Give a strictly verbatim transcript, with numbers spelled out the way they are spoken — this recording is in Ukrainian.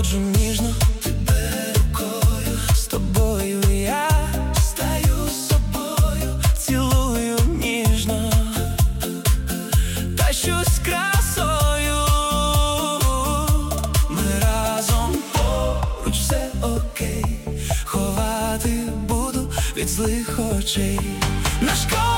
обводжу ніжно тебе рукою, з тобою я стаю собою, цілую ніжно, тащусь красою. Ми разом поруч, все окей, ховати буду від злих очей наш